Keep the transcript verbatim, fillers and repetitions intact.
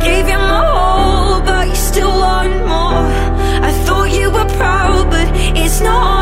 gave you my whole, but you still want more. I thought you were proud, but it's not